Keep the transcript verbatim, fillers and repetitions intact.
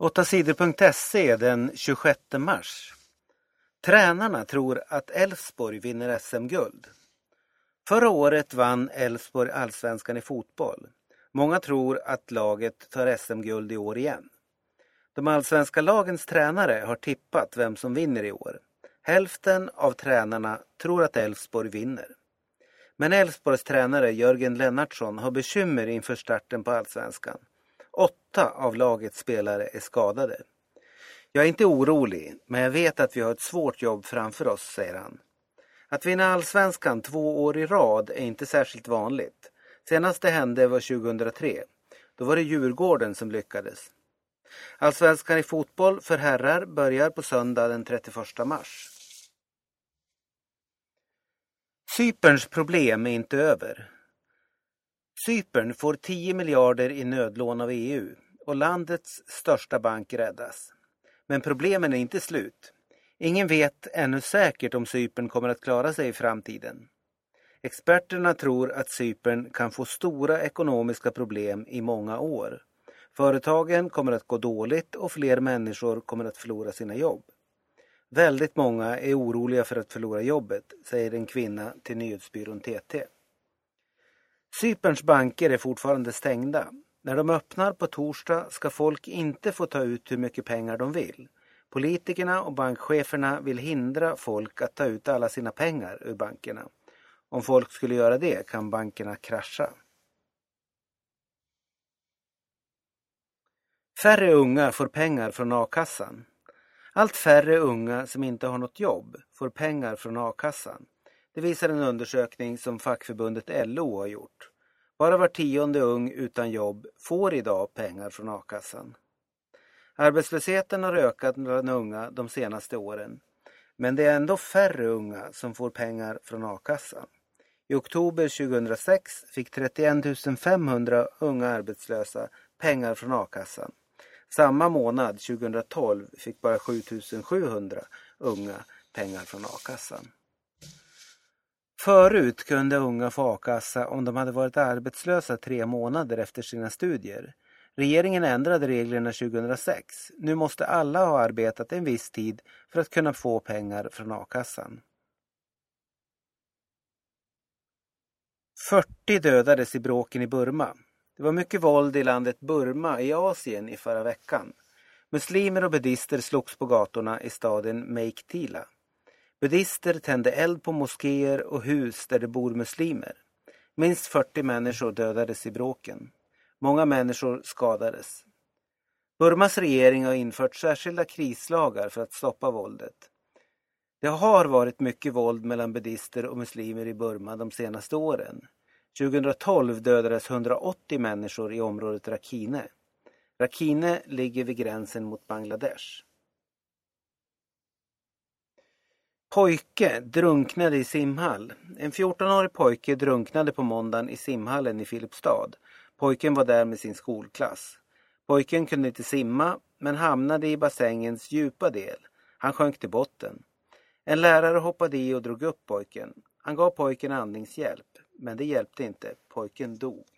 åtta sidor punkt se den tjugosjätte mars. Tränarna tror att Elfsborg vinner S M-guld. Förra året vann Elfsborg allsvenskan i fotboll. Många tror att laget tar S M-guld i år igen. De allsvenska lagens tränare har tippat vem som vinner i år. Hälften av tränarna tror att Elfsborg vinner. Men Elfsborgs tränare Jörgen Lennartsson har bekymmer inför starten på allsvenskan. Åtta av lagets spelare är skadade. Jag är inte orolig, men jag vet att vi har ett svårt jobb framför oss, säger han. Att vinna allsvenskan två år i rad är inte särskilt vanligt. Senast det hände var tjugohundratre. Då var det Djurgården som lyckades. Allsvenskan i fotboll för herrar börjar på söndag den trettioförsta mars. Cyperns problem är inte över. Cypern får tio miljarder i nödlån av E U och landets största bank räddas. Men problemen är inte slut. Ingen vet ännu säkert om Cypern kommer att klara sig i framtiden. Experterna tror att Cypern kan få stora ekonomiska problem i många år. Företagen kommer att gå dåligt och fler människor kommer att förlora sina jobb. Väldigt många är oroliga för att förlora jobbet, säger en kvinna till nyhetsbyrån T T. Cyperns banker är fortfarande stängda. När de öppnar på torsdag ska folk inte få ta ut hur mycket pengar de vill. Politikerna och bankcheferna vill hindra folk att ta ut alla sina pengar ur bankerna. Om folk skulle göra det kan bankerna krascha. Färre unga får pengar från a-kassan. Allt färre unga som inte har något jobb får pengar från a-kassan. Det visar en undersökning som fackförbundet L O har gjort. Bara var tionde ung utan jobb får idag pengar från a-kassan. Arbetslösheten har ökat bland unga de senaste åren. Men det är ändå färre unga som får pengar från a-kassan. I oktober tjugohundrasex fick trettioen tusen femhundra unga arbetslösa pengar från a-kassan. Samma månad tjugohundratolv fick bara sju tusen sjuhundra unga pengar från a-kassan. Förut kunde unga få a-kassa om de hade varit arbetslösa tre månader efter sina studier. Regeringen ändrade reglerna tjugohundrasex. Nu måste alla ha arbetat en viss tid för att kunna få pengar från a-kassan. fyrtio dödades i bråken i Burma. Det var mycket våld i landet Burma i Asien i förra veckan. Muslimer och buddister slogs på gatorna i staden Meiktila. Buddister tände eld på moskéer och hus där det bor muslimer. Minst fyrtio människor dödades i bråken. Många människor skadades. Burmas regering har infört särskilda krislagar för att stoppa våldet. Det har varit mycket våld mellan buddister och muslimer i Burma de senaste åren. tjugohundratolv dödades hundraåttio människor i området Rakhine. Rakhine ligger vid gränsen mot Bangladesh. Pojke drunknade i simhall. En fjortonårig pojke drunknade på måndagen i simhallen i Filipstad. Pojken var där med sin skolklass. Pojken kunde inte simma men hamnade i bassängens djupa del. Han sjönk till botten. En lärare hoppade i och drog upp pojken. Han gav pojken andningshjälp, men det hjälpte inte. Pojken dog.